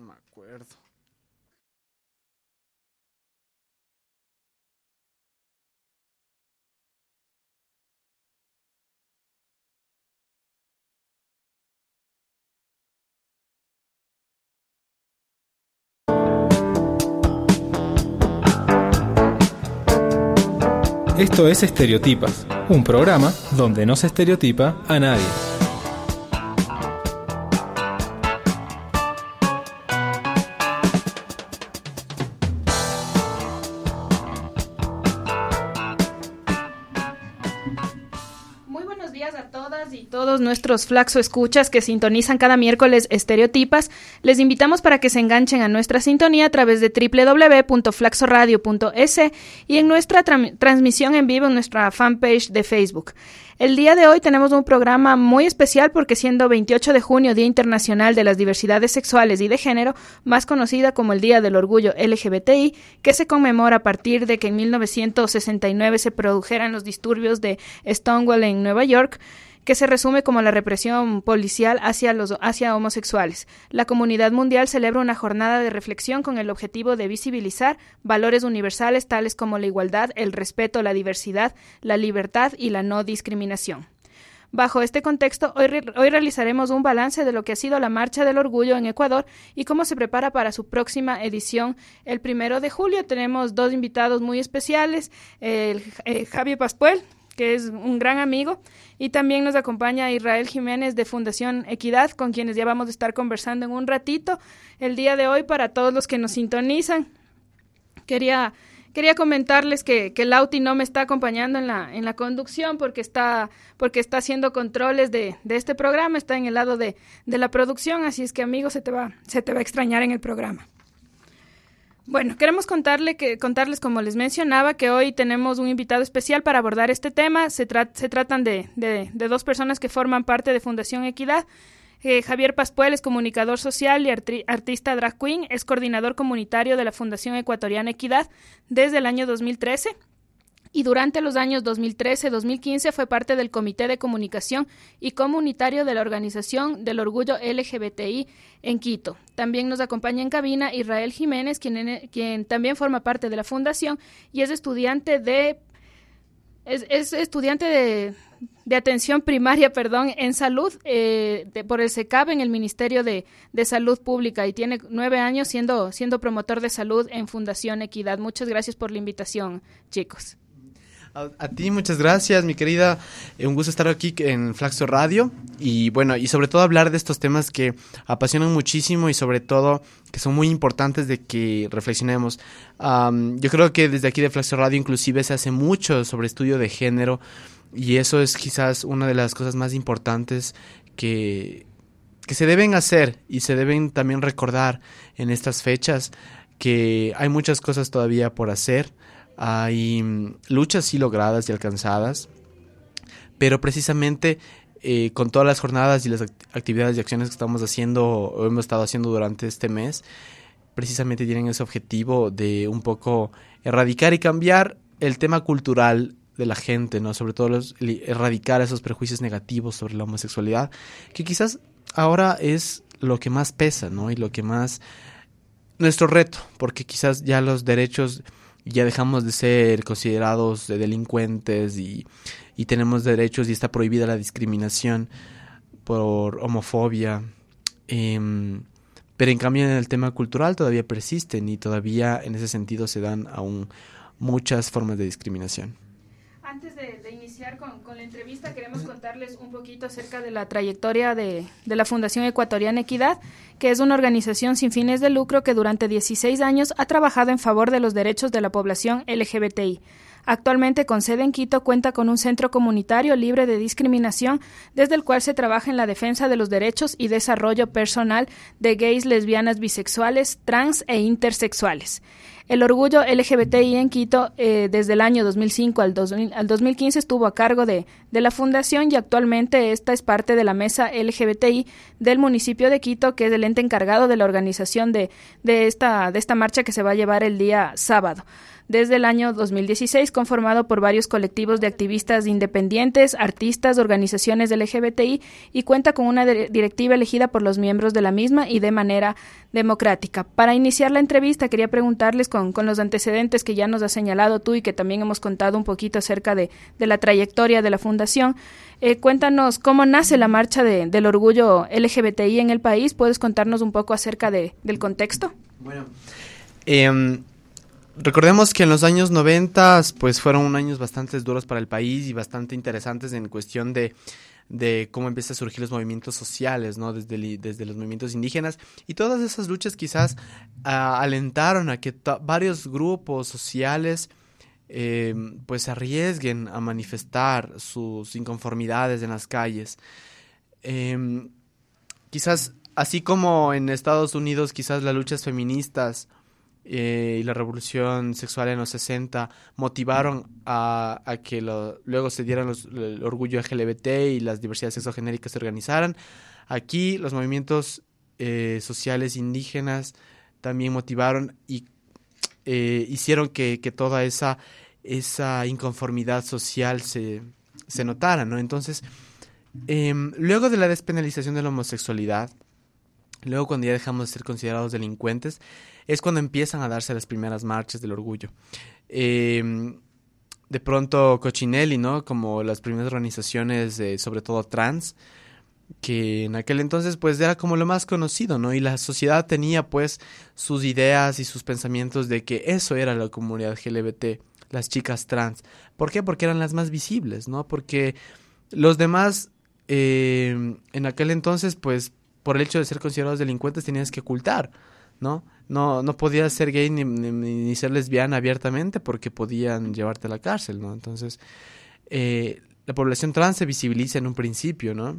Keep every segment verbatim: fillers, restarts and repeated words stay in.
me acuerdo. Esto es Estereotipas, un programa donde no se estereotipa a nadie. Muy buenos días a todas y todos nuestros flaxo escuchas que sintonizan cada miércoles Estereotipas. Les invitamos para que se enganchen a nuestra sintonía a través de doble u doble u doble u punto flaxoradio punto es y en nuestra tra- transmisión en vivo en nuestra fanpage de Facebook. El día de hoy tenemos un programa muy especial porque siendo veintiocho de junio, Día Internacional de las Diversidades Sexuales y de Género, más conocida como el Día del Orgullo L G B T I, que se conmemora a partir de que en mil novecientos sesenta y nueve se produjeran los disturbios de Stonewall en Nueva York, que se resume como la represión policial hacia los hacia homosexuales. La comunidad mundial celebra una jornada de reflexión con el objetivo de visibilizar valores universales tales como la igualdad, el respeto, la diversidad, la libertad y la no discriminación. Bajo este contexto, hoy, re- hoy realizaremos un balance de lo que ha sido la Marcha del Orgullo en Ecuador y cómo se prepara para su próxima edición el primero de julio. Tenemos dos invitados muy especiales, el, eh, Javier Pascuel, que es un gran amigo, y también nos acompaña Israel Jiménez de Fundación Equidad, con quienes ya vamos a estar conversando en un ratito. El día de hoy, para todos los que nos sintonizan, quería, quería comentarles que, que Lauti no me está acompañando en la, en la conducción porque está, porque está haciendo controles de, de este programa, está en el lado de, de la producción, así es que, amigo, se te va, se te va a extrañar en el programa. Bueno, queremos contarle que, contarles, como les mencionaba, que hoy tenemos un invitado especial para abordar este tema. Se, tra- se tratan de, de, de dos personas que forman parte de Fundación Equidad. Eh, Javier Pascuel es comunicador social y arti- artista drag queen, es coordinador comunitario de la Fundación Ecuatoriana Equidad desde el año dos mil trece. Y durante los años dos mil trece a dos mil quince fue parte del Comité de Comunicación y Comunitario de la Organización del Orgullo L G B T I en Quito. También nos acompaña en cabina Israel Jiménez, quien, quien también forma parte de la fundación y es estudiante de es, es estudiante de, de atención primaria, perdón, en salud eh, de, por el SECAB en el Ministerio de, de Salud Pública y tiene nueve años siendo, siendo promotor de salud en Fundación Equidad. Muchas gracias por la invitación, chicos. A, a ti muchas gracias, mi querida. Eh, un gusto estar aquí en Flaxo Radio y bueno, y sobre todo hablar de estos temas que apasionan muchísimo y sobre todo que son muy importantes de que reflexionemos. Um, yo creo que desde aquí de Flaxo Radio inclusive se hace mucho sobre estudio de género y eso es quizás una de las cosas más importantes que, que se deben hacer y se deben también recordar en estas fechas, que hay muchas cosas todavía por hacer. Hay luchas sí logradas y alcanzadas, pero precisamente eh, con todas las jornadas y las act- actividades y acciones que estamos haciendo o hemos estado haciendo durante este mes, precisamente tienen ese objetivo de un poco erradicar y cambiar el tema cultural de la gente, ¿no? Sobre todo los, erradicar esos prejuicios negativos sobre la homosexualidad, que quizás ahora es lo que más pesa, ¿no? Y lo que más... nuestro reto, porque quizás ya los derechos... ya dejamos de ser considerados de delincuentes y, y tenemos derechos y está prohibida la discriminación por homofobia. Eh, pero en cambio en el tema cultural todavía persisten y todavía en ese sentido se dan aún muchas formas de discriminación. Antes de, de iniciar con, con la entrevista, queremos contarles un poquito acerca de la trayectoria de, de la Fundación Ecuatoriana Equidad, que es una organización sin fines de lucro que durante dieciséis años ha trabajado en favor de los derechos de la población L G B T I. Actualmente, con sede en Quito, cuenta con un centro comunitario libre de discriminación, desde el cual se trabaja en la defensa de los derechos y desarrollo personal de gays, lesbianas, bisexuales, trans e intersexuales. El orgullo L G B T I en Quito, eh, desde el año dos mil cinco al, dos mil, al dos mil quince, estuvo a cargo de, de la fundación y actualmente esta es parte de la mesa L G B T I del municipio de Quito, que es el ente encargado de la organización de, de, esta, de esta marcha que se va a llevar el día sábado. desde el año dos mil dieciséis, conformado por varios colectivos de activistas independientes, artistas, organizaciones L G B T I y cuenta con una directiva elegida por los miembros de la misma y de manera democrática. Para iniciar la entrevista quería preguntarles con, con los antecedentes que ya nos has señalado tú y que también hemos contado un poquito acerca de, de la trayectoria de la fundación. Eh, cuéntanos cómo nace la marcha de, del orgullo L G B T I en el país. ¿Puedes contarnos un poco acerca de, del contexto? Bueno, eh, recordemos que en los años noventa pues fueron años bastante duros para el país y bastante interesantes en cuestión de de cómo empiezan a surgir los movimientos sociales, ¿no? Desde, desde los movimientos indígenas, y todas esas luchas quizás uh, alentaron a que varios grupos sociales eh, pues se arriesguen a manifestar sus inconformidades en las calles. Eh, quizás, así como en Estados Unidos, quizás las luchas feministas Eh, y la revolución sexual en los sesenta motivaron a, a que lo, luego se dieran los, el orgullo L G B T y las diversidades sexogenéricas se organizaran. Aquí los movimientos eh, sociales indígenas también motivaron y eh, hicieron que, que toda esa, esa inconformidad social se, se notara, ¿no? Entonces, eh, luego de la despenalización de la homosexualidad, luego cuando ya dejamos de ser considerados delincuentes, es cuando empiezan a darse las primeras marchas del orgullo. Eh, de pronto Cochinelli, ¿no? Como las primeras organizaciones, eh, sobre todo trans, que en aquel entonces pues era como lo más conocido, ¿no? Y la sociedad tenía pues sus ideas y sus pensamientos de que eso era la comunidad L G B T, las chicas trans. ¿Por qué? Porque eran las más visibles, ¿no? Porque los demás eh, en aquel entonces pues por el hecho de ser considerados delincuentes tenías que ocultar, ¿no? No, no podías ser gay ni, ni, ni ser lesbiana abiertamente porque podían llevarte a la cárcel, ¿no? Entonces, eh, la población trans se visibiliza en un principio, ¿no?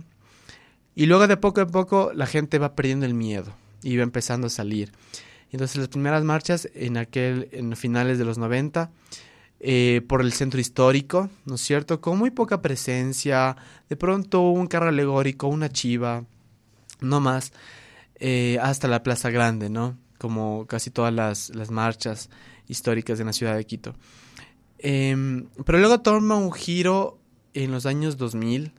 Y luego de poco a poco la gente va perdiendo el miedo y va empezando a salir. Entonces, las primeras marchas en aquel, en finales de los noventa, eh, por el centro histórico, ¿no es cierto? Con muy poca presencia, de pronto un carro alegórico, una chiva, no más, eh, hasta la Plaza Grande, ¿no? Como casi todas las, las marchas históricas en la ciudad de Quito. Eh, pero luego toma un giro en los años dos mil,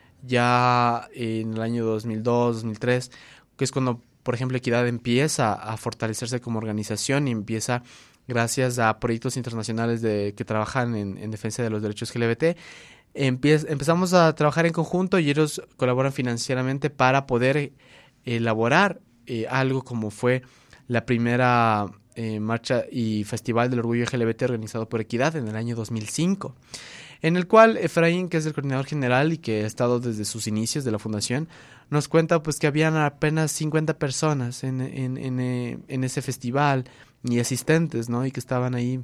ya en el año dos mil dos, dos mil tres, que es cuando, por ejemplo, Equidad empieza a fortalecerse como organización y empieza, gracias a proyectos internacionales de, que trabajan en, en defensa de los derechos L G B T, empieza, empezamos a trabajar en conjunto y ellos colaboran financieramente para poder elaborar eh, algo como fue la primera eh, marcha y festival del orgullo L G B T organizado por Equidad en el año dos mil cinco, en el cual Efraín, que es el coordinador general y que ha estado desde sus inicios de la fundación, nos cuenta pues que habían apenas cincuenta personas en, en, en, en ese festival y asistentes, ¿no? Y que estaban ahí.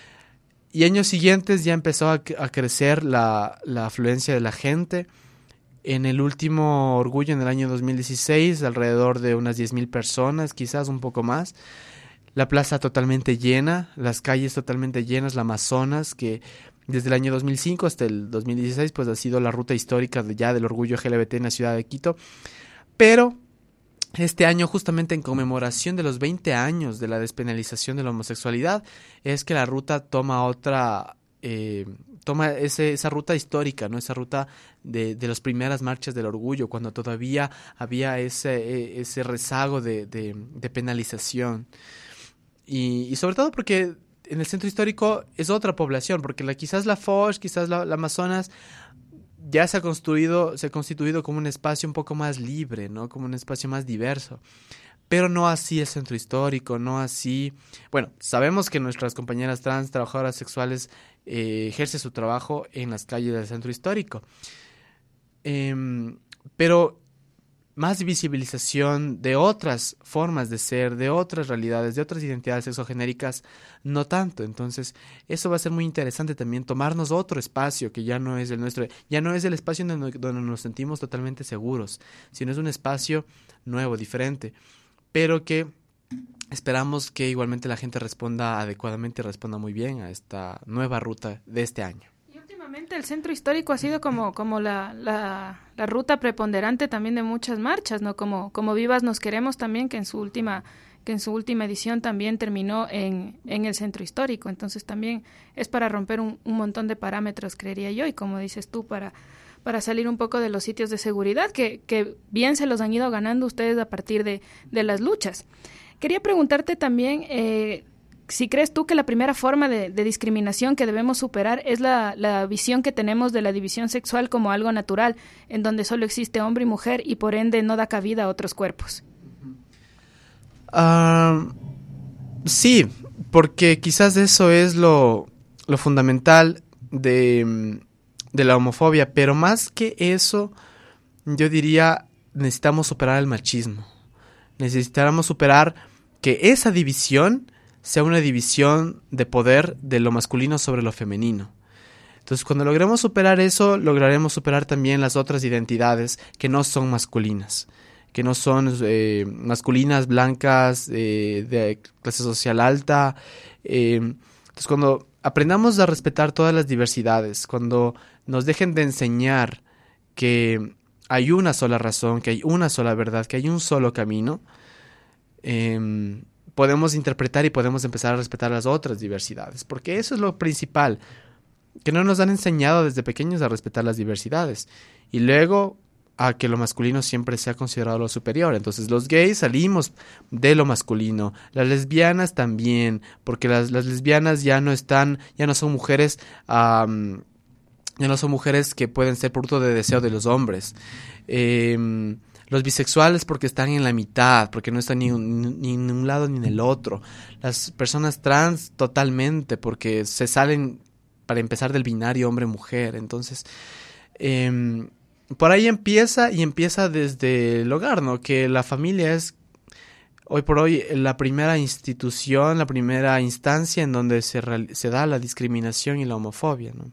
Y años siguientes ya empezó a, a crecer la, la afluencia de la gente. En el último orgullo, en el año dos mil dieciséis, alrededor de unas diez mil personas, quizás un poco más. La plaza totalmente llena, las calles totalmente llenas, la Amazonas, que desde el año dos mil cinco hasta el dos mil dieciséis pues ha sido la ruta histórica de ya del orgullo L G B T en la ciudad de Quito. Pero este año, justamente en conmemoración de los veinte años de la despenalización de la homosexualidad, es que la ruta toma otra... Eh, toma ese, esa ruta histórica, ¿no? Esa ruta de, de las primeras marchas del orgullo, cuando todavía había ese, ese rezago de, de, de penalización. Y, y sobre todo porque en el centro histórico es otra población, porque la, quizás la Foch, quizás la, la Amazonas ya se ha construido, se ha constituido como un espacio un poco más libre, ¿no? Como un espacio más diverso. Pero no así el centro histórico, no así... Bueno, sabemos que nuestras compañeras trans, trabajadoras sexuales, eh, ejercen su trabajo en las calles del centro histórico. Eh, pero más visibilización de otras formas de ser, de otras realidades, de otras identidades sexogenéricas, no tanto. Entonces, eso va a ser muy interesante también, tomarnos otro espacio que ya no es el nuestro, ya no es el espacio donde, donde nos sentimos totalmente seguros, sino es un espacio nuevo, diferente, pero que esperamos que igualmente la gente responda adecuadamente y responda muy bien a esta nueva ruta de este año. Y últimamente el centro histórico ha sido como, como la, la, la ruta preponderante también de muchas marchas, ¿no? Como, como Vivas Nos Queremos también, que en su última que en su última edición también terminó en, en el centro histórico. Entonces también es para romper un, un montón de parámetros, creería yo, y como dices tú, para, para salir un poco de los sitios de seguridad, que, que bien se los han ido ganando ustedes a partir de, de las luchas. Quería preguntarte también... Eh, si crees tú que la primera forma de, de discriminación que debemos superar es la, la visión que tenemos de la división sexual como algo natural, en donde solo existe hombre y mujer y por ende no da cabida a otros cuerpos. Uh, sí, porque quizás eso es lo, lo fundamental de, de la homofobia, pero más que eso, yo diría, necesitamos superar el machismo. Necesitamos superar que esa división sea una división de poder de lo masculino sobre lo femenino. Entonces, cuando logremos superar eso, lograremos superar también las otras identidades que no son masculinas, que no son eh, masculinas, blancas, eh, de clase social alta. Eh, entonces, cuando aprendamos a respetar todas las diversidades, cuando nos dejen de enseñar que hay una sola razón, que hay una sola verdad, que hay un solo camino, eh, podemos interpretar y podemos empezar a respetar las otras diversidades, porque eso es lo principal, que no nos han enseñado desde pequeños a respetar las diversidades, y luego a que lo masculino siempre sea considerado lo superior. Entonces los gays salimos de lo masculino, las lesbianas también, porque las, las lesbianas ya no están, ya no son mujeres, um, ya no son mujeres que pueden ser producto de deseo de los hombres. Eh, Los bisexuales porque están en la mitad, porque no están ni, un, ni en un lado ni en el otro. Las personas trans totalmente, porque se salen, para empezar, del binario hombre-mujer. Entonces, eh, por ahí empieza, y empieza desde el hogar, ¿no? Que la familia es, hoy por hoy, la primera institución, la primera instancia en donde se, real, se da la discriminación y la homofobia, ¿no?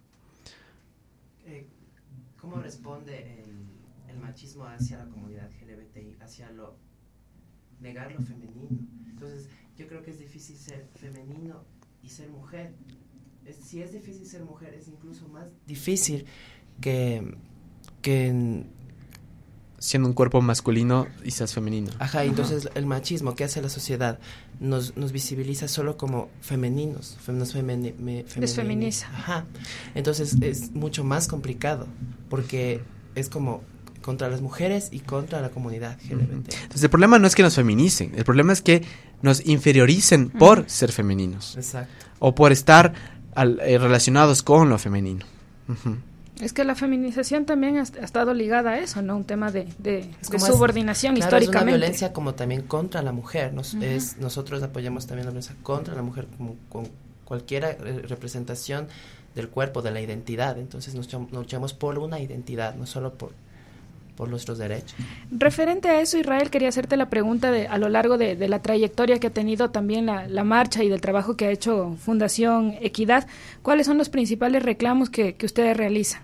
Eh, ¿Cómo responde el, el machismo hacia la comunidad L G B T I, hacia lo negar lo femenino? Entonces yo creo que es difícil ser femenino y ser mujer. Es, si es difícil ser mujer, es incluso más difícil que que siendo un cuerpo masculino y seas femenino. Ajá, Ajá. Entonces el machismo que hace la sociedad nos, nos visibiliza solo como femeninos, nos femeni, me, desfeminiza. Ajá. Entonces es mucho más complicado porque es como contra las mujeres y contra la comunidad L G B T. Entonces el problema no es que nos feminicen, el problema es que nos inferioricen uh-huh. por ser femeninos. Exacto. O por estar al, eh, relacionados con lo femenino. Uh-huh. Es que la feminización también ha, ha estado ligada a eso, ¿no? Un tema de, de, de subordinación es, claro, históricamente. Es una violencia como también contra la mujer. Nos, uh-huh. es, nosotros apoyamos también la violencia contra la mujer como con cualquier representación del cuerpo, de la identidad. Entonces nos, nos luchamos por una identidad, no solo por por nuestros derechos. Referente a eso, Israel, quería hacerte la pregunta de a lo largo de, de la trayectoria que ha tenido también la, la marcha y del trabajo que ha hecho Fundación Equidad. ¿Cuáles son los principales reclamos que, que ustedes realizan?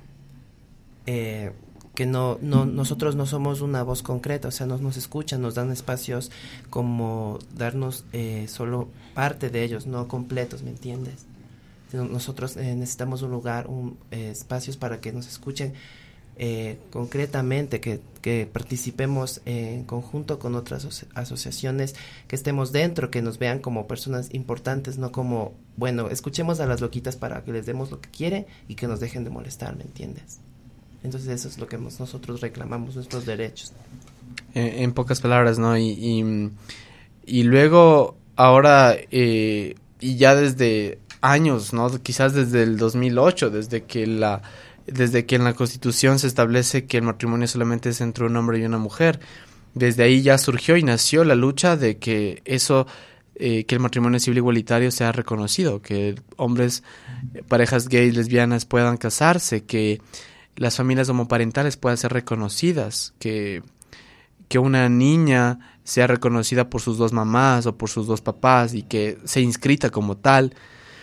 Eh, que no, no nosotros no somos una voz concreta, o sea, nos, nos escuchan, nos dan espacios como darnos eh, solo parte de ellos, no completos, ¿me entiendes? Nosotros eh, necesitamos un lugar, un, eh, espacios para que nos escuchen Eh, concretamente, que, que participemos eh, en conjunto con otras aso- asociaciones, que estemos dentro, que nos vean como personas importantes, no como, bueno, escuchemos a las loquitas para que les demos lo que quieren y que nos dejen de molestar, ¿me entiendes? Entonces eso es lo que hemos, nosotros reclamamos, nuestros derechos. En, en pocas palabras, ¿no? Y, y, y luego, ahora, eh, y ya desde años, ¿no? Quizás desde el dos mil ocho, desde que la... desde que en la Constitución se establece que el matrimonio solamente es entre un hombre y una mujer. Desde ahí ya surgió y nació la lucha de que eso, eh, que el matrimonio civil igualitario sea reconocido, que hombres, parejas gays, lesbianas puedan casarse, que las familias homoparentales puedan ser reconocidas, que, que una niña sea reconocida por sus dos mamás o por sus dos papás y que sea inscrita como tal.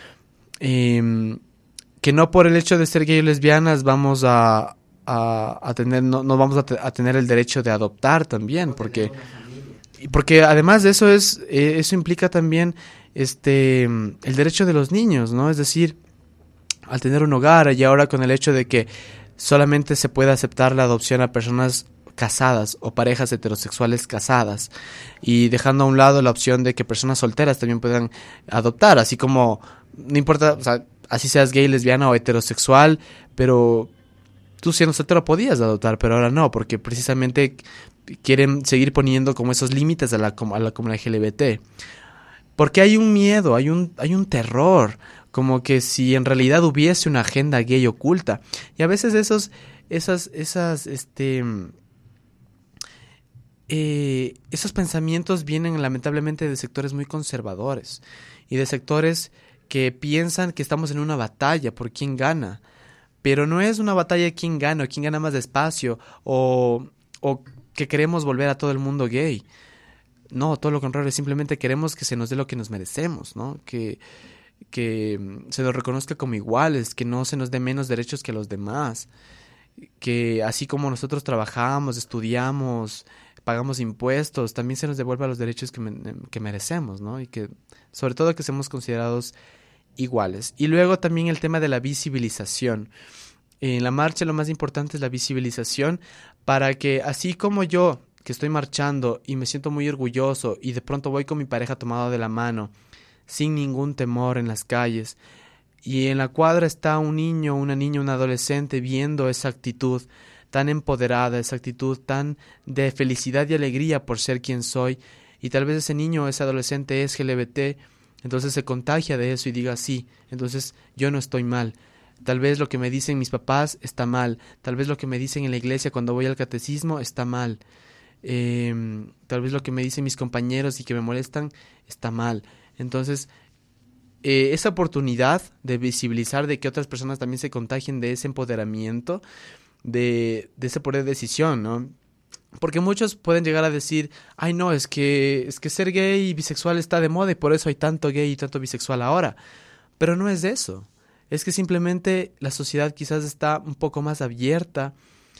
Eh, que no por el hecho de ser gay o lesbianas vamos a, a, a tener, no, no vamos a, te, a tener el derecho de adoptar también, porque, porque además de eso es, eh, eso implica también este el derecho de los niños, ¿no? Es decir, al tener un hogar y ahora con el hecho de que solamente se puede aceptar la adopción a personas casadas o parejas heterosexuales casadas, y dejando a un lado la opción de que personas solteras también puedan adoptar, así como, no importa, o sea, así seas gay, lesbiana o heterosexual, pero tú siendo soltero podías adoptar, pero ahora no, porque precisamente quieren seguir poniendo como esos límites a la, a la comunidad L G B T. Porque hay un miedo, hay un, hay un terror, como que si en realidad hubiese una agenda gay oculta. Y a veces esos, esas, esas, este, eh, esos pensamientos vienen lamentablemente de sectores muy conservadores y de sectores que piensan que estamos en una batalla por quién gana. Pero no es una batalla de quién gana o quién gana más despacio o, o que queremos volver a todo el mundo gay. No, todo lo contrario, simplemente queremos que se nos dé lo que nos merecemos, ¿no? Que, que se nos reconozca como iguales, que no se nos dé menos derechos que los demás, que así como nosotros trabajamos, estudiamos, pagamos impuestos, también se nos devuelva los derechos que, me, que merecemos, ¿no? Y que, sobre todo, que seamos considerados iguales. Y luego también el tema de la visibilización. En la marcha lo más importante es la visibilización para que, así como yo, que estoy marchando y me siento muy orgulloso y de pronto voy con mi pareja tomado de la mano, sin ningún temor en las calles, y en la cuadra está un niño, una niña, un adolescente viendo esa actitud tan empoderada, esa actitud tan de felicidad y alegría por ser quien soy, y tal vez ese niño o ese adolescente es L G B T, entonces se contagia de eso y diga sí, entonces yo no estoy mal. Tal vez lo que me dicen mis papás está mal, tal vez lo que me dicen en la iglesia cuando voy al catecismo está mal. Eh, tal vez lo que me dicen mis compañeros y que me molestan está mal. Entonces, eh, esa oportunidad de visibilizar, de que otras personas también se contagien de ese empoderamiento, de, de ese poder de decisión, ¿no? Porque muchos pueden llegar a decir, ay no, es que, es que ser gay y bisexual está de moda y por eso hay tanto gay y tanto bisexual ahora. Pero no es de eso. Es que simplemente la sociedad quizás está un poco más abierta,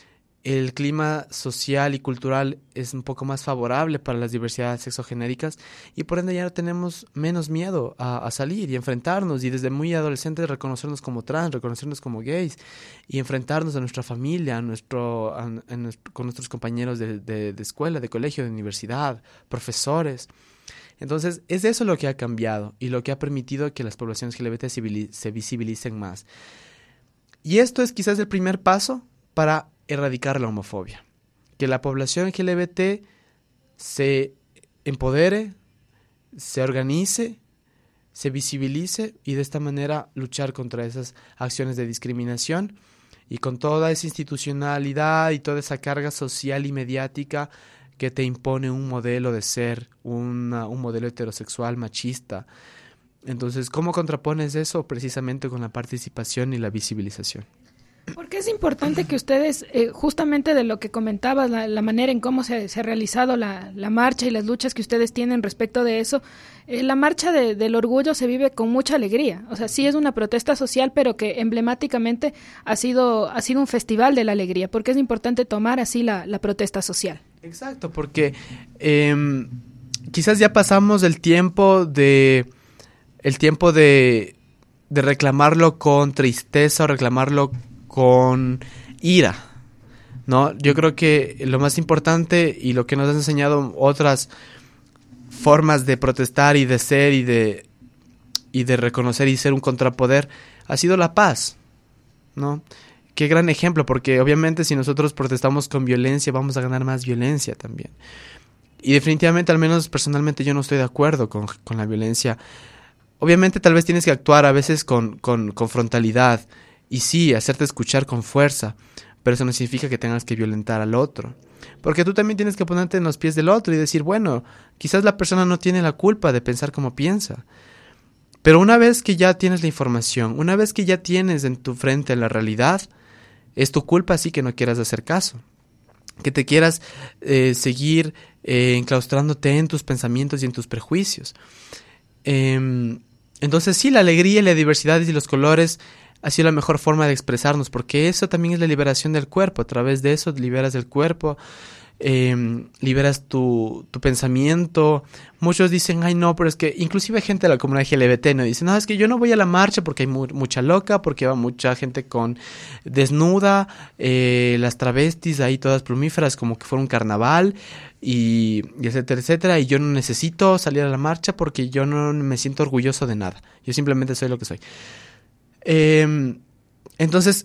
el clima social y cultural es un poco más favorable para las diversidades sexogenéricas y por ende ya no tenemos menos miedo a, a salir y enfrentarnos y desde muy adolescentes reconocernos como trans, reconocernos como gays y enfrentarnos a nuestra familia, a nuestro, a, a nuestro, con nuestros compañeros de, de, de escuela, de colegio, de universidad, profesores. Entonces es eso lo que ha cambiado y lo que ha permitido que las poblaciones L G B T se, se visibilicen más. Y esto es quizás el primer paso para erradicar la homofobia, que la población L G B T se empodere, se organice, se visibilice y de esta manera luchar contra esas acciones de discriminación y con toda esa institucionalidad y toda esa carga social y mediática que te impone un modelo de ser, una, un modelo heterosexual machista. Entonces, ¿cómo contrapones eso? Precisamente con la participación y la visibilización. Porque es importante que ustedes, eh, justamente de lo que comentabas, la, la manera en cómo se, se ha realizado la, la marcha y las luchas que ustedes tienen respecto de eso, eh, la marcha de, del orgullo se vive con mucha alegría. O sea, sí es una protesta social, pero que emblemáticamente ha sido, ha sido un festival de la alegría, porque es importante tomar así la, la protesta social. Exacto, porque eh, quizás ya pasamos el tiempo de, el tiempo de, de reclamarlo con tristeza o reclamarlo con ira, ¿no? Yo creo que lo más importante y lo que nos han enseñado otras formas de protestar y de ser y de y de reconocer y ser un contrapoder ha sido la paz, ¿no? Qué gran ejemplo, porque obviamente si nosotros protestamos con violencia vamos a ganar más violencia también. Y definitivamente, al menos personalmente, yo no estoy de acuerdo con, con la violencia. Obviamente tal vez tienes que actuar a veces con, con, con frontalidad, y sí, hacerte escuchar con fuerza, pero eso no significa que tengas que violentar al otro. Porque tú también tienes que ponerte en los pies del otro y decir, bueno, quizás la persona no tiene la culpa de pensar como piensa. Pero una vez que ya tienes la información, una vez que ya tienes en tu frente la realidad, es tu culpa sí que no quieras hacer caso. Que te quieras eh, seguir eh, enclaustrándote en tus pensamientos y en tus prejuicios. Eh, entonces sí, la alegría y la diversidad y los colores ha sido la mejor forma de expresarnos, porque eso también es la liberación del cuerpo. A través de eso liberas el cuerpo, eh, liberas tu, tu pensamiento. Muchos dicen, ay no, pero es que inclusive gente de la comunidad L G B T no dice, no, es que yo no voy a la marcha porque hay mu- mucha loca, porque va mucha gente con desnuda, eh, las travestis ahí todas plumíferas como que fuera un carnaval, y, y etcétera, etcétera, y yo no necesito salir a la marcha porque yo no me siento orgulloso de nada, yo simplemente soy lo que soy. Eh, entonces,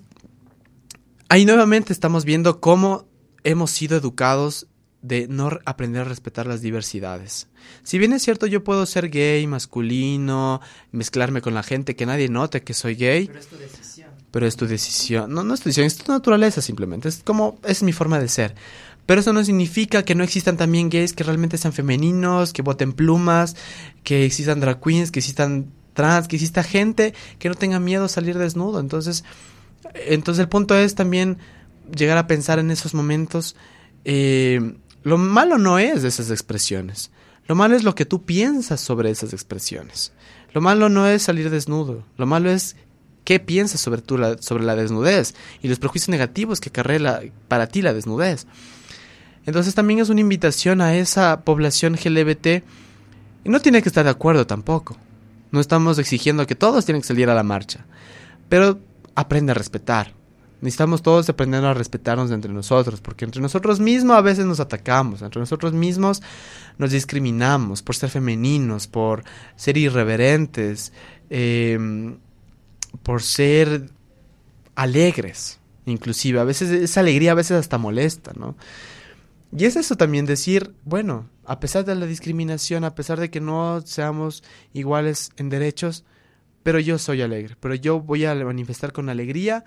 ahí nuevamente estamos viendo cómo hemos sido educados de no aprender a respetar las diversidades. Si bien es cierto, yo puedo ser gay, masculino, mezclarme con la gente, que nadie note que soy gay. Pero es tu decisión. Pero es tu decisión. No, no es tu decisión, es tu naturaleza simplemente. Es como, es mi forma de ser. Pero eso no significa que no existan también gays que realmente sean femeninos, que boten plumas, que existan drag queens, que existan trans, que exista gente que no tenga miedo a salir desnudo. Entonces, entonces el punto es también llegar a pensar en esos momentos. Eh, lo malo no es de esas expresiones. Lo malo es lo que tú piensas sobre esas expresiones. Lo malo no es salir desnudo. Lo malo es qué piensas sobre, tu, la, sobre la desnudez y los prejuicios negativos que acarrea la, para ti la desnudez. Entonces también es una invitación a esa población L G B T. Y no tiene que estar de acuerdo tampoco. No estamos exigiendo que todos tienen que salir a la marcha. Pero aprende a respetar. Necesitamos todos aprender a respetarnos entre nosotros, porque entre nosotros mismos a veces nos atacamos, entre nosotros mismos nos discriminamos por ser femeninos, por ser irreverentes, eh, por ser alegres, inclusive. A veces esa alegría a veces hasta molesta, ¿no? Y es eso también, decir, bueno, a pesar de la discriminación, a pesar de que no seamos iguales en derechos, pero yo soy alegre, pero yo voy a manifestar con alegría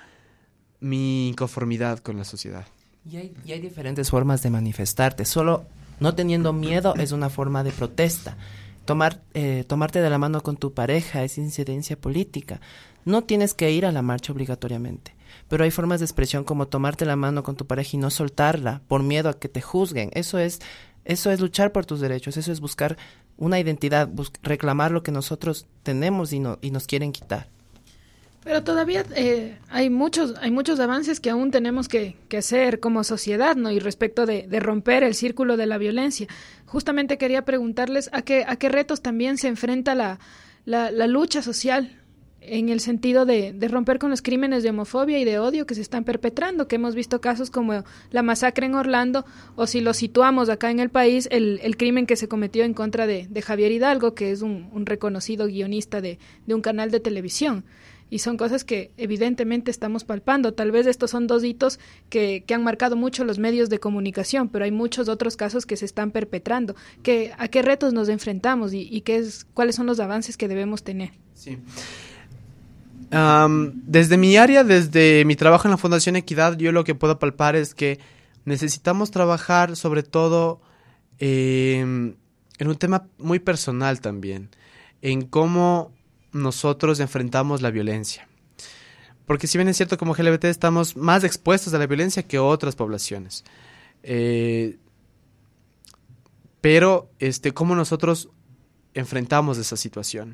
mi inconformidad con la sociedad. Y hay, y hay diferentes formas de manifestarte. Solo no teniendo miedo es una forma de protesta. Tomar, eh, tomarte de la mano con tu pareja es incidencia política. No tienes que ir a la marcha obligatoriamente. Pero hay formas de expresión como tomarte la mano con tu pareja y no soltarla por miedo a que te juzguen. Eso es, eso es luchar por tus derechos. Eso es buscar una identidad, bus- reclamar lo que nosotros tenemos y, no, y nos quieren quitar. Pero todavía eh, hay muchos hay muchos avances que aún tenemos que, que hacer como sociedad, ¿no? Y respecto de, de romper el círculo de la violencia. Justamente quería preguntarles a qué a qué retos también se enfrenta la, la, la lucha social en el sentido de, de romper con los crímenes de homofobia y de odio que se están perpetrando, que hemos visto casos como la masacre en Orlando, o si lo situamos acá en el país, el, el crimen que se cometió en contra de, de Javier Hidalgo, que es un, un reconocido guionista de, de un canal de televisión. Y son cosas que evidentemente estamos palpando. Tal vez estos son dos hitos que, que han marcado mucho los medios de comunicación, pero hay muchos otros casos que se están perpetrando. ¿Qué, ¿A qué retos nos enfrentamos y, y qué es, cuáles son los avances que debemos tener? Sí. Um, desde mi área, desde mi trabajo en la Fundación Equidad, yo lo que puedo palpar es que necesitamos trabajar sobre todo eh, en un tema muy personal también, en cómo nosotros enfrentamos la violencia. Porque si bien es cierto, como L G B T estamos más expuestos a la violencia que otras poblaciones. Eh, pero, este, cómo nosotros enfrentamos esa situación.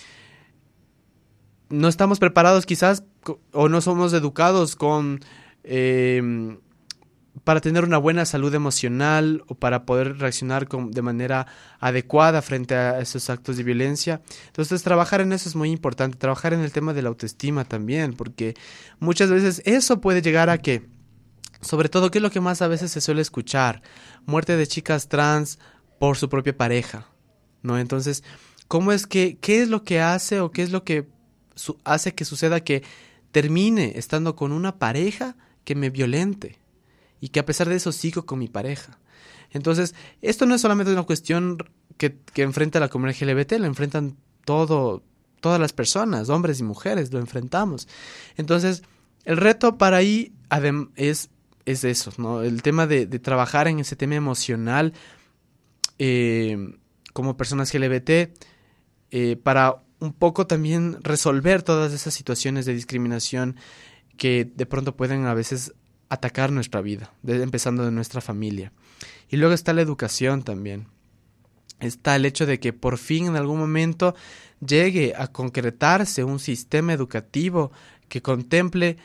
No estamos preparados quizás o no somos educados con eh, para tener una buena salud emocional o para poder reaccionar con, de manera adecuada frente a esos actos de violencia. Entonces, trabajar en eso es muy importante, trabajar en el tema de la autoestima también, porque muchas veces eso puede llegar a que, sobre todo, ¿qué es lo que más a veces se suele escuchar? Muerte de chicas trans por su propia pareja, ¿no? Entonces, ¿cómo es que, qué es lo que hace o qué es lo que su, hace que suceda que termine estando con una pareja que me violente? Y que a pesar de eso sigo con mi pareja. Entonces, esto no es solamente una cuestión que, que enfrenta la comunidad L G B T, lo enfrentan todo, todas las personas, hombres y mujeres, lo enfrentamos. Entonces, el reto para ahí adem- es, es eso, ¿no? El tema de, de trabajar en ese tema emocional eh, como personas L G B T eh, para un poco también resolver todas esas situaciones de discriminación que de pronto pueden a veces atacar nuestra vida, de, empezando de nuestra familia. Y luego está la educación también. Está el hecho de que por fin en algún momento llegue a concretarse un sistema educativo que contemple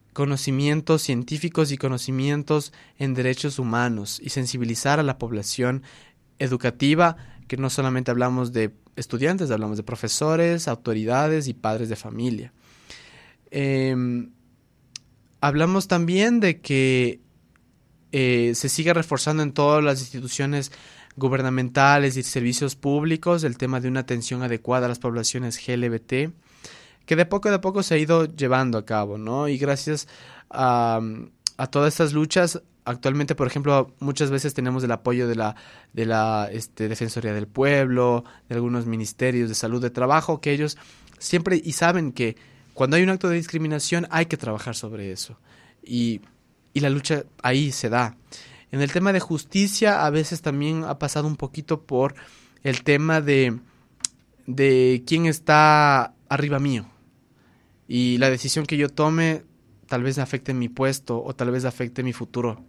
conocimientos científicos y conocimientos en derechos humanos y sensibilizar a la población educativa, que no solamente hablamos de estudiantes, hablamos de profesores, autoridades y padres de familia. Eh, hablamos también de que eh, se sigue reforzando en todas las instituciones gubernamentales y servicios públicos el tema de una atención adecuada a las poblaciones G L B T, que de poco a poco se ha ido llevando a cabo, ¿no? Y gracias a, a todas estas luchas, actualmente, por ejemplo, muchas veces tenemos el apoyo de la, de la este, Defensoría del Pueblo, de algunos ministerios de salud, de trabajo, que ellos siempre y saben que cuando hay un acto de discriminación hay que trabajar sobre eso. Y, y la lucha ahí se da. En el tema de justicia, a veces también ha pasado un poquito por el tema de, de quién está arriba mío. Y la decisión que yo tome tal vez afecte mi puesto o tal vez afecte mi futuro.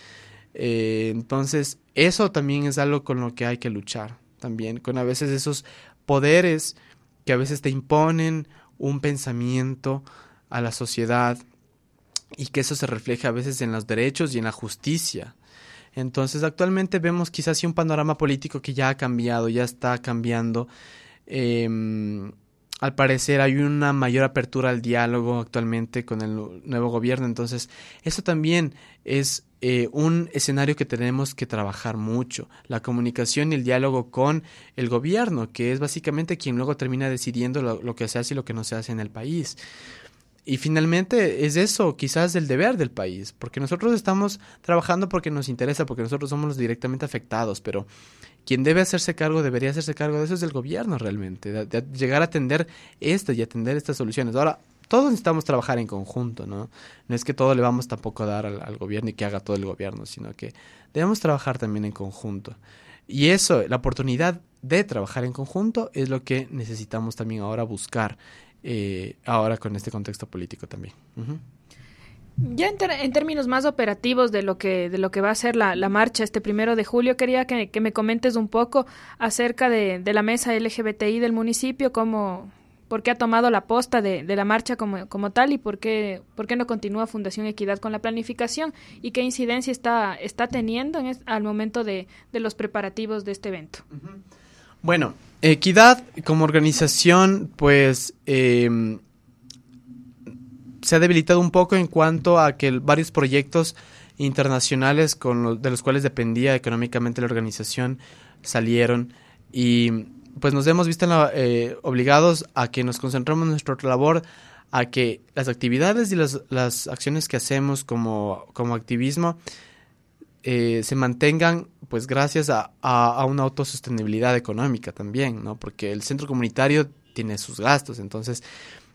Eh, entonces, eso también es algo con lo que hay que luchar. También con a veces esos poderes que a veces te imponen un pensamiento a la sociedad y que eso se refleja a veces en los derechos y en la justicia. Entonces, actualmente vemos quizás sí un panorama político que ya ha cambiado, ya está cambiando. Eh, Al parecer hay una mayor apertura al diálogo actualmente con el nuevo gobierno, entonces eso también es eh, un escenario que tenemos que trabajar mucho, la comunicación y el diálogo con el gobierno, que es básicamente quien luego termina decidiendo lo, lo que se hace y lo que no se hace en el país. Y finalmente es eso, quizás el deber del país, porque nosotros estamos trabajando porque nos interesa, porque nosotros somos los directamente afectados, pero quien debe hacerse cargo, debería hacerse cargo de eso es el gobierno realmente, de, de llegar a atender esto y atender estas soluciones. Ahora, todos necesitamos trabajar en conjunto, ¿no? No es que todo le vamos tampoco a dar al, al gobierno y que haga todo el gobierno, sino que debemos trabajar también en conjunto. Y eso, la oportunidad de trabajar en conjunto es lo que necesitamos también ahora buscar, eh, ahora con este contexto político también. Uh-huh. Ya en, ter en términos más operativos de lo que de lo que va a ser la, la marcha este primero de julio, quería que, que me comentes un poco acerca de, de la mesa L G B T I del municipio, cómo, por qué ha tomado la posta de, de la marcha como, como tal y por qué, por qué no continúa Fundación Equidad con la planificación y qué incidencia está, está teniendo en es, al momento de, de los preparativos de este evento. Uh-huh. Bueno, Equidad como organización, pues eh, se ha debilitado un poco en cuanto a que el, varios proyectos internacionales con los, de los cuales dependía económicamente la organización salieron y pues nos hemos visto la, eh, obligados a que nos concentremos en nuestra labor, a que las actividades y las, las acciones que hacemos como, como activismo eh, se mantengan pues gracias a, a, a una autosostenibilidad económica también, ¿no? Porque el centro comunitario tiene sus gastos, entonces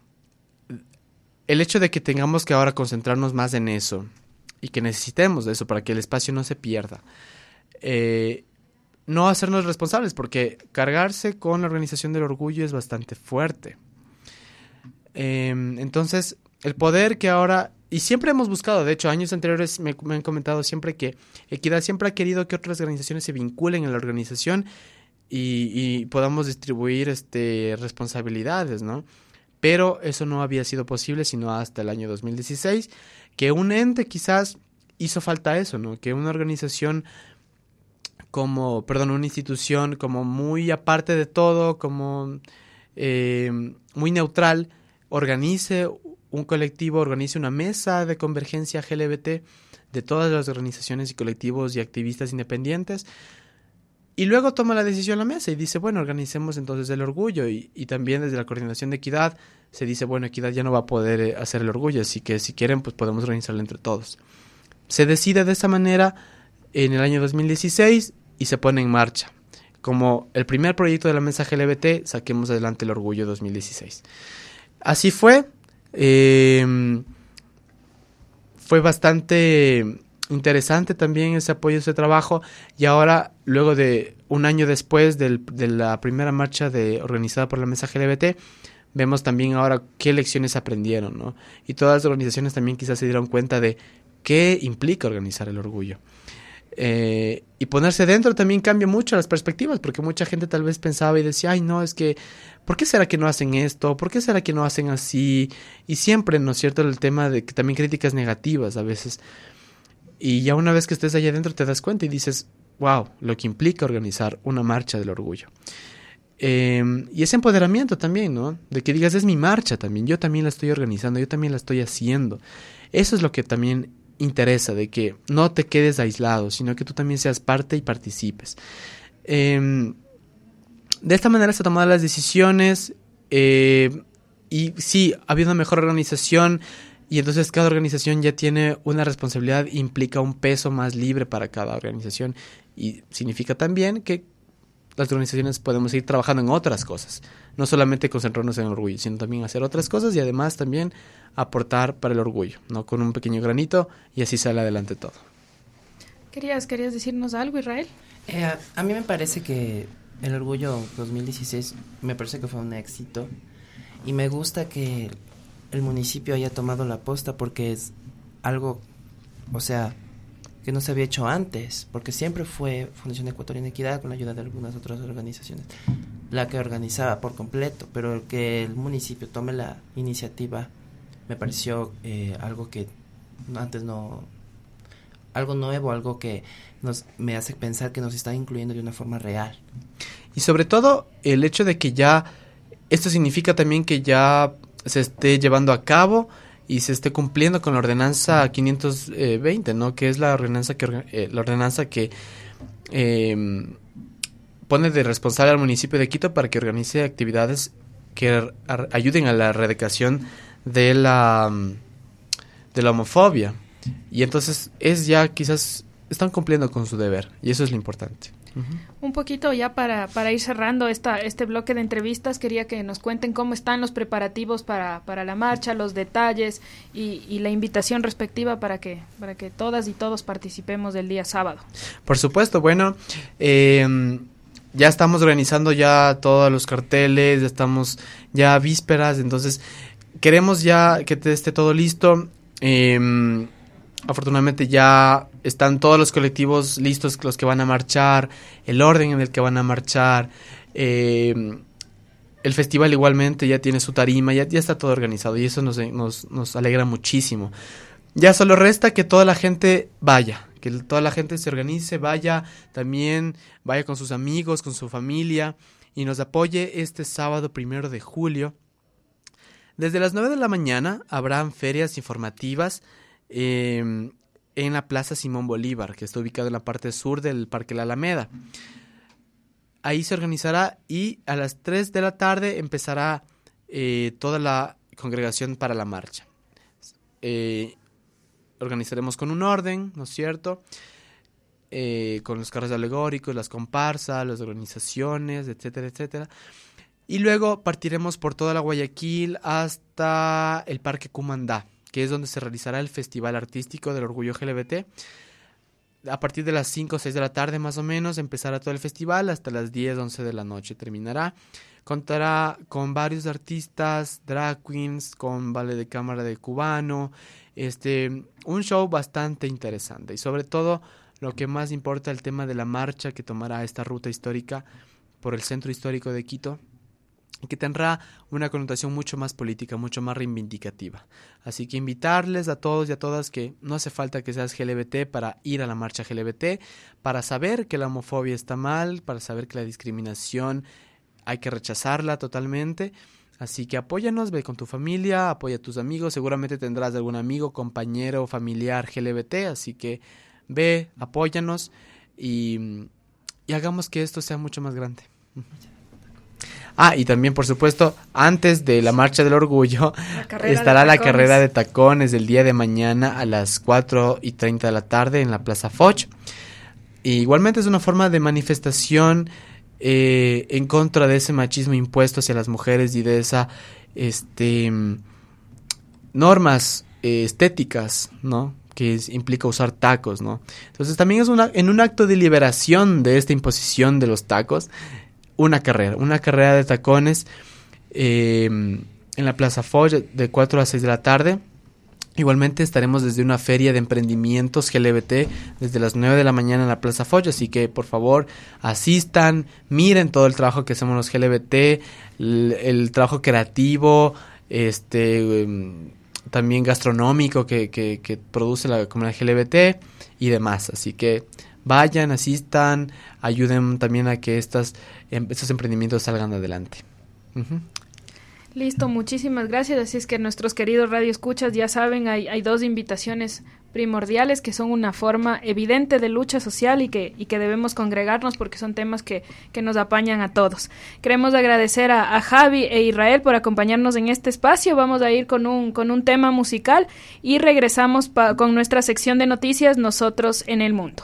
el hecho de que tengamos que ahora concentrarnos más en eso y que necesitemos de eso para que el espacio no se pierda, eh, no hacernos responsables, porque cargarse con la organización del orgullo es bastante fuerte. Eh, entonces, el poder que ahora, y siempre hemos buscado, de hecho, años anteriores me, me han comentado siempre que Equidad siempre ha querido que otras organizaciones se vinculen en la organización y, y podamos distribuir este, responsabilidades, ¿no? Pero eso no había sido posible sino hasta el año dos mil dieciséis, que un ente quizás hizo falta eso, ¿no? Que una organización como, perdón, una institución como muy aparte de todo, como eh, muy neutral, organice un colectivo, organice una mesa de convergencia G L B T de todas las organizaciones y colectivos y activistas independientes. Y luego toma la decisión la mesa y dice, bueno, organicemos entonces el orgullo. Y, y también desde la coordinación de Equidad se dice, bueno, Equidad ya no va a poder hacer el orgullo, así que si quieren, pues podemos organizarlo entre todos. Se decide de esa manera en el año dos mil dieciséis y se pone en marcha. Como el primer proyecto de la mesa G L B T, saquemos adelante el orgullo dos mil dieciséis. Así fue. Eh, fue bastante interesante también ese apoyo, ese trabajo, y ahora, luego de un año después del, de la primera marcha de, organizada por la mesa G L B T, vemos también ahora qué lecciones aprendieron, ¿no? Y todas las organizaciones también quizás se dieron cuenta de qué implica organizar el orgullo. Eh, y ponerse dentro también cambia mucho las perspectivas, porque mucha gente tal vez pensaba y decía, ay no, es que, ¿por qué será que no hacen esto? ¿Por qué será que no hacen así? Y siempre, ¿no es cierto?, el tema de que también críticas negativas a veces. Y ya una vez que estés allá adentro te das cuenta y dices, wow, lo que implica organizar una marcha del orgullo. Eh, y ese empoderamiento también, ¿no? De que digas, es mi marcha también, yo también la estoy organizando, yo también la estoy haciendo. Eso es lo que también interesa, de que no te quedes aislado, sino que tú también seas parte y participes. Eh, de esta manera se toman las decisiones eh, y sí, ha habido una mejor organización y entonces cada organización ya tiene una responsabilidad, implica un peso más libre para cada organización y significa también que las organizaciones podemos ir trabajando en otras cosas, no solamente concentrarnos en el orgullo, sino también hacer otras cosas y además también aportar para el orgullo, ¿no? Con un pequeño granito y así sale adelante todo. ¿Querías, querías decirnos algo, Israel? Eh, a, a mí me parece que el Orgullo dos mil dieciséis me parece que fue un éxito y me gusta que el municipio haya tomado la posta porque es algo, o sea, que no se había hecho antes, porque siempre fue Fundación Ecuatoriana Equidad con la ayuda de algunas otras organizaciones la que organizaba por completo, pero el que el municipio tome la iniciativa me pareció eh, algo que antes no, algo nuevo, algo que nos me hace pensar que nos están incluyendo de una forma real. Y sobre todo el hecho de que ya, esto significa también que ya se esté llevando a cabo y se esté cumpliendo con la ordenanza quinientos veinte, ¿no? Que es la ordenanza que eh, la ordenanza que eh, pone de responsable al municipio de Quito para que organice actividades que ar- ayuden a la erradicación de la de la homofobia. Y entonces es ya quizás están cumpliendo con su deber y eso es lo importante. Un poquito ya para, para ir cerrando esta, este bloque de entrevistas, quería que nos cuenten cómo están los preparativos para, para la marcha, los detalles y, y la invitación respectiva para que, para que todas y todos participemos del día sábado. Por supuesto, bueno, eh, ya estamos organizando ya todos los carteles, ya estamos ya a vísperas, entonces queremos ya que te esté todo listo. Eh, Afortunadamente ya están todos los colectivos listos, los que van a marchar, el orden en el que van a marchar, eh, el festival igualmente ya tiene su tarima, ya, ya está todo organizado y eso nos, nos, nos alegra muchísimo. Ya solo resta que toda la gente vaya, que toda la gente se organice, vaya también, vaya con sus amigos, con su familia y nos apoye este sábado primero de julio. Desde las nueve de la mañana habrán ferias informativas Eh, en la Plaza Simón Bolívar, que está ubicado en la parte sur del Parque La Alameda. Ahí se organizará y a las tres de la tarde empezará eh, toda la congregación para la marcha. Eh, organizaremos con un orden, ¿no es cierto? Eh, con los carros alegóricos, las comparsas, las organizaciones, etcétera, etcétera. Y luego partiremos por toda la Guayaquil hasta el Parque Cumandá, que es donde se realizará el Festival Artístico del Orgullo L G B T. A partir de las cinco o seis de la tarde más o menos empezará todo el festival hasta las diez, once de la noche terminará. Contará con varios artistas, drag queens, con ballet de cámara de cubano, este, un show bastante interesante y sobre todo lo que más importa, el tema de la marcha que tomará esta ruta histórica por el centro histórico de Quito, que tendrá una connotación mucho más política, mucho más reivindicativa. Así que invitarles a todos y a todas que no hace falta que seas L G B T para ir a la marcha L G B T, para saber que la homofobia está mal, para saber que la discriminación hay que rechazarla totalmente. Así que apóyanos, ve con tu familia, apoya a tus amigos, seguramente tendrás algún amigo, compañero, familiar L G B T, así que ve, apóyanos y, y hagamos que esto sea mucho más grande. Ah, y también, por supuesto, antes de la Marcha del Orgullo, la estará la carrera de tacones el día de mañana a las cuatro y treinta de la tarde en la Plaza Foch. Y igualmente es una forma de manifestación eh, en contra de ese machismo impuesto hacia las mujeres y de esa este, normas eh, estéticas, ¿no?, que es, implica usar tacos, ¿no? Entonces también es una, en un acto de liberación de esta imposición de los tacos, una carrera, una carrera de tacones eh, en la Plaza Foch de cuatro a seis de la tarde. Igualmente estaremos desde una feria de emprendimientos L G B T desde las nueve de la mañana en la Plaza Foch, así que por favor asistan, miren todo el trabajo que hacemos los L G B T, el, el trabajo creativo, este um, también gastronómico que, que, que produce la comunidad L G B T y demás. Así que vayan, asistan, ayuden también a que estas, estos emprendimientos salgan adelante. Uh-huh. Listo, muchísimas gracias. Así es que nuestros queridos radioescuchas ya saben, hay, hay dos invitaciones primordiales que son una forma evidente de lucha social y que, y que debemos congregarnos porque son temas que, que nos apañan a todos. Queremos agradecer a, a Javi e Israel por acompañarnos en este espacio. Vamos a ir con un, con un tema musical y regresamos pa, con nuestra sección de noticias Nosotros en el Mundo.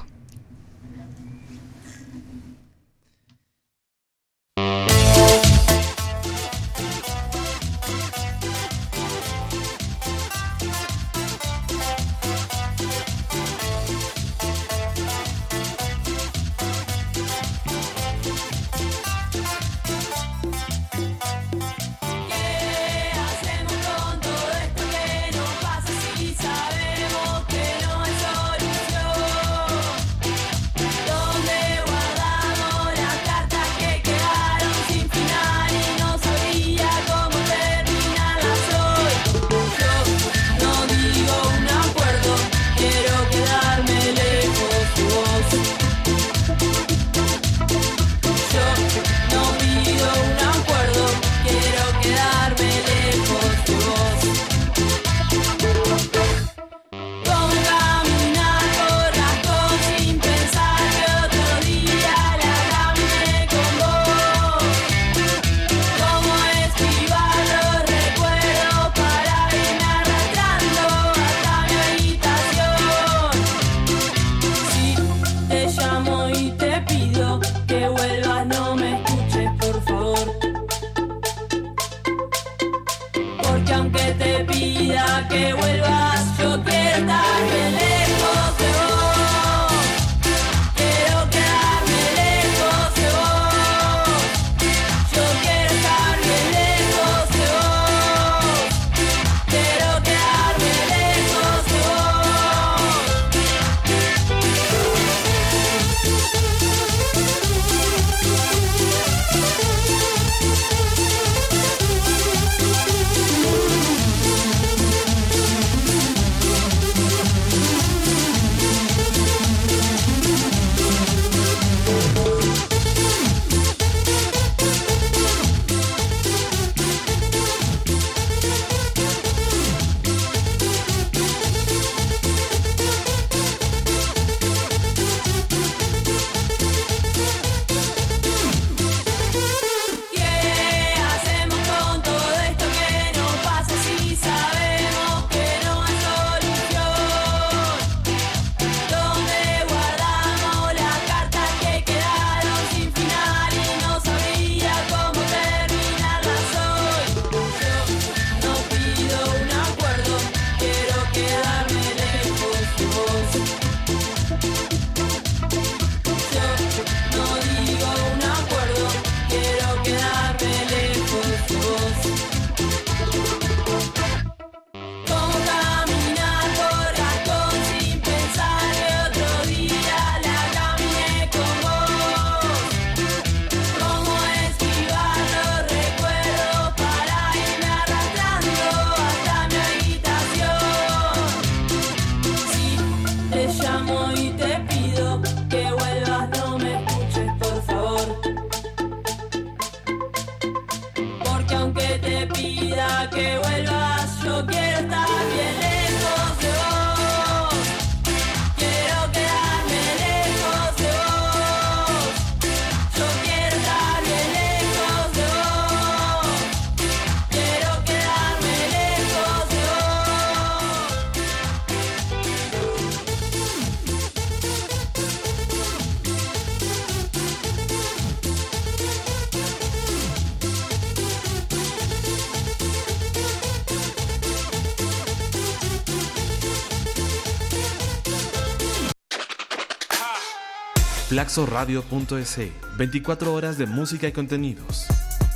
Flaxo Radio punto es, veinticuatro horas de música y contenidos.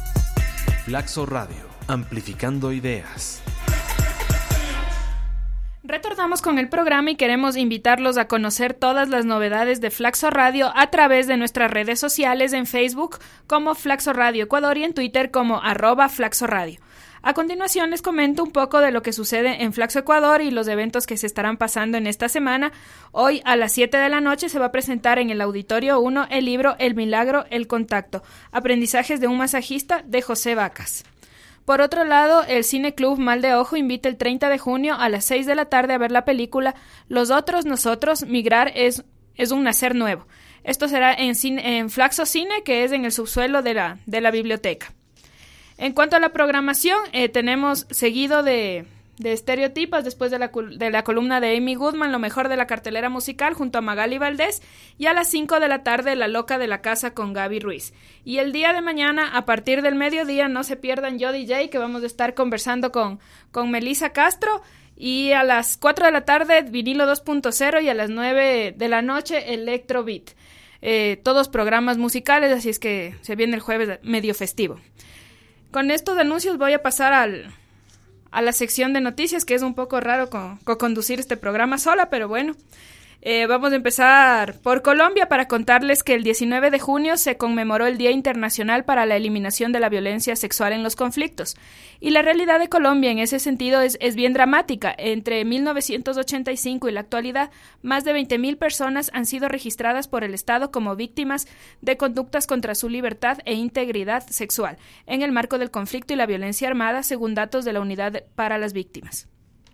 Flaxo Radio, amplificando ideas. Comenzamos con el programa y queremos invitarlos a conocer todas las novedades de Flaxo Radio a través de nuestras redes sociales en Facebook como Flaxo Radio Ecuador y en Twitter como arroba Flaxo Radio. A continuación les comento un poco de lo que sucede en Flaxo Ecuador y los eventos que se estarán pasando en esta semana. Hoy a las siete de la noche se va a presentar en el Auditorio uno el libro El Milagro, el Contacto, Aprendizajes de un Masajista de José Vacas. Por otro lado, el Cine Club Mal de Ojo invita el treinta de junio a las seis de la tarde a ver la película Los Otros Nosotros, Migrar es, es un Nacer Nuevo. Esto será en, cine, en Flaxo Cine, que es en el subsuelo de la, de la biblioteca. En cuanto a la programación, eh, tenemos seguido de, de Estereotipas, después de la, de la columna de Amy Goodman, lo mejor de la cartelera musical junto a Magali Valdés, y a las cinco de la tarde La Loca de la Casa con Gaby Ruiz. Y el día de mañana, a partir del mediodía, no se pierdan Yo D J, que vamos a estar conversando con, con Melissa Castro, y a las cuatro de la tarde Vinilo dos punto cero y a las nueve de la noche Electro Beat. Eh, todos programas musicales, así es que se viene el jueves medio festivo. Con estos anuncios voy a pasar al, a la sección de noticias, que es un poco raro co- co-conducir este programa sola, pero bueno. Eh, vamos a empezar por Colombia para contarles que el diecinueve de junio se conmemoró el Día Internacional para la Eliminación de la Violencia Sexual en los Conflictos. Y la realidad de Colombia en ese sentido es, es bien dramática. Entre mil novecientos ochenta y cinco y la actualidad, más de veinte mil personas han sido registradas por el Estado como víctimas de conductas contra su libertad e integridad sexual, en el marco del conflicto y la violencia armada, según datos de la Unidad para las Víctimas.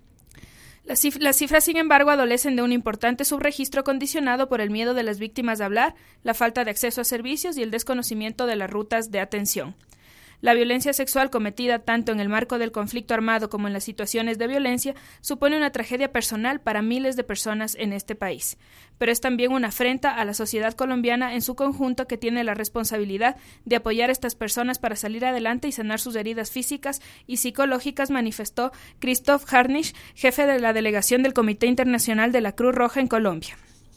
Las cifras, las cifras, sin embargo, adolecen de un importante subregistro condicionado por el miedo de las víctimas de hablar, la falta de acceso a servicios y el desconocimiento de las rutas de atención. La violencia sexual cometida tanto en el marco del conflicto armado como en las situaciones de violencia supone una tragedia personal para miles de personas en este país, pero es también una afrenta a la sociedad colombiana en su conjunto, que tiene la responsabilidad de apoyar a estas personas para salir adelante y sanar sus heridas físicas y psicológicas, manifestó Christoph Harnisch, jefe de la delegación del Comité Internacional de la Cruz Roja en Colombia.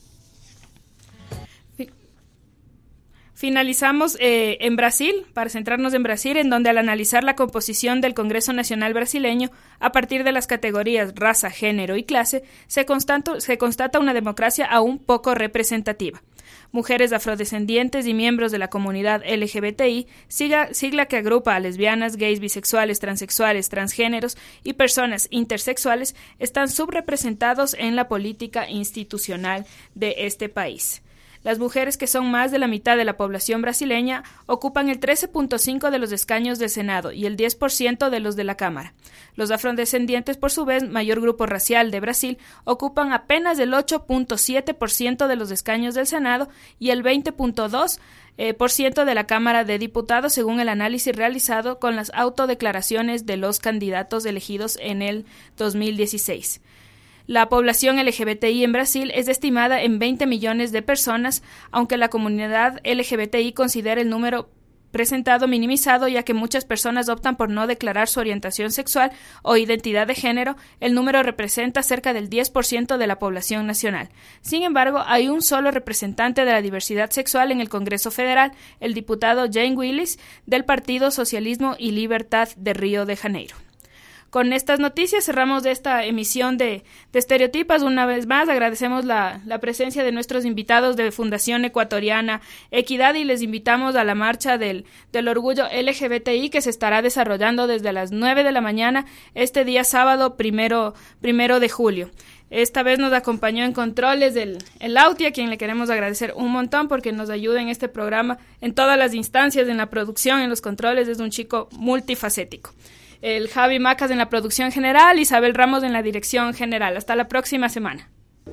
Finalizamos eh, en Brasil, para centrarnos en Brasil, en donde al analizar la composición del Congreso Nacional brasileño, a partir de las categorías raza, género y clase, se, constato, se constata una democracia aún poco representativa. Mujeres afrodescendientes y miembros de la comunidad L G B T I, sigla, sigla que agrupa a lesbianas, gays, bisexuales, transexuales, transgéneros y personas intersexuales, están subrepresentados en la política institucional de este país. Las mujeres, que son más de la mitad de la población brasileña, ocupan el trece punto cinco por ciento de los escaños del Senado y el diez por ciento de los de la Cámara. Los afrodescendientes, por su vez, mayor grupo racial de Brasil, ocupan apenas el ocho punto siete por ciento de los escaños del Senado y el veinte punto dos por ciento de la Cámara de Diputados, según el análisis realizado con las autodeclaraciones de los candidatos elegidos en el dos mil dieciséis. La población L G B T I en Brasil es estimada en veinte millones de personas, aunque la comunidad L G B T I considera el número presentado minimizado, ya que muchas personas optan por no declarar su orientación sexual o identidad de género. El número representa cerca del diez por ciento de la población nacional. Sin embargo, hay un solo representante de la diversidad sexual en el Congreso Federal, el diputado Jane Willis, del Partido Socialismo y Libertad de Río de Janeiro. Con estas noticias cerramos esta emisión de, de Estereotipas. Una vez más agradecemos la, la presencia de nuestros invitados de Fundación Ecuatoriana Equidad y les invitamos a la marcha del, del orgullo L G B T I, que se estará desarrollando desde las nueve de la mañana este día sábado primero, primero de julio. Esta vez nos acompañó en controles el, el Auti, a quien le queremos agradecer un montón porque nos ayuda en este programa en todas las instancias, en la producción, en los controles. Es un chico multifacético. El Javi Macas en la producción general, Isabel Ramos en la dirección general. Hasta la próxima semana.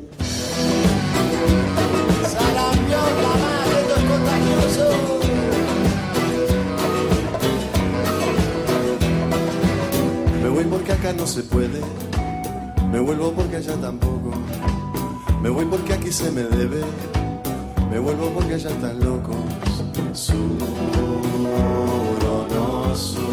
Me voy porque acá no se puede, me vuelvo porque allá tampoco. Me voy porque aquí se me debe, me vuelvo porque allá están locos. Sur o no sur.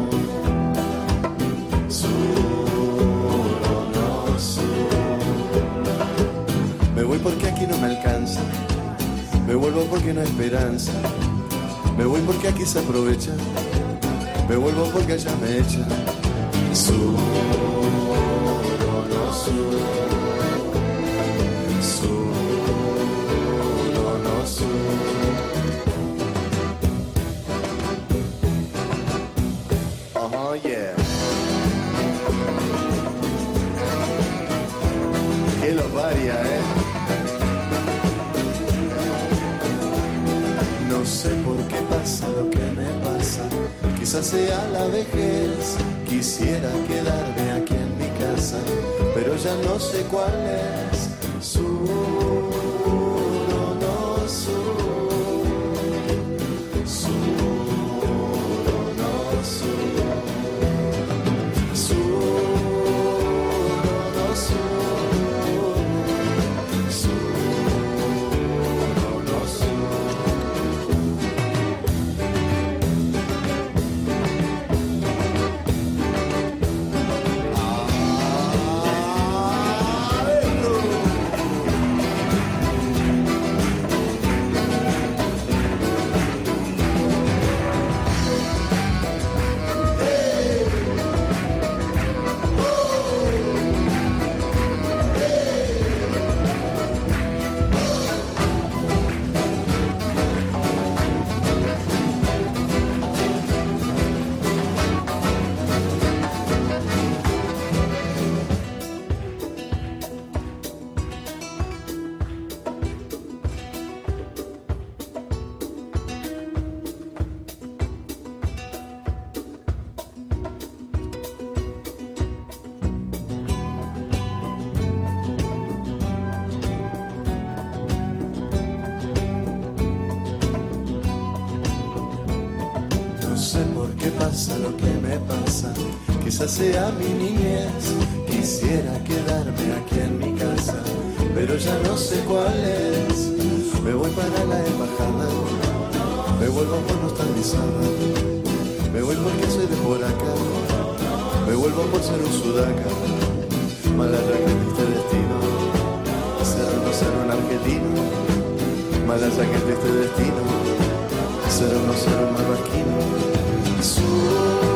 Me voy porque aquí no me alcanza, me vuelvo porque no hay esperanza. Me voy porque aquí se aprovecha, me vuelvo porque allá me echan. Sur o no sur. sur. Oh yeah. Que lo varia, eh. No sé por qué pasa lo que me pasa. Quizás sea la vejez. Quisiera quedarme aquí en mi casa, pero ya no sé cuál es. Sur, no, no, sur. Sur, no, sur. Lo que me pasa, quizás sea mi niñez. Quisiera quedarme aquí en mi casa, pero ya no sé cuál es. Me voy para la embajada, me vuelvo por nostalgizada. Me voy porque soy de por acá, me vuelvo por ser un sudaca. Malaya que triste destino, ser o no ser un argentino. Malaya que triste destino, ser o no ser un marroquino. Sur.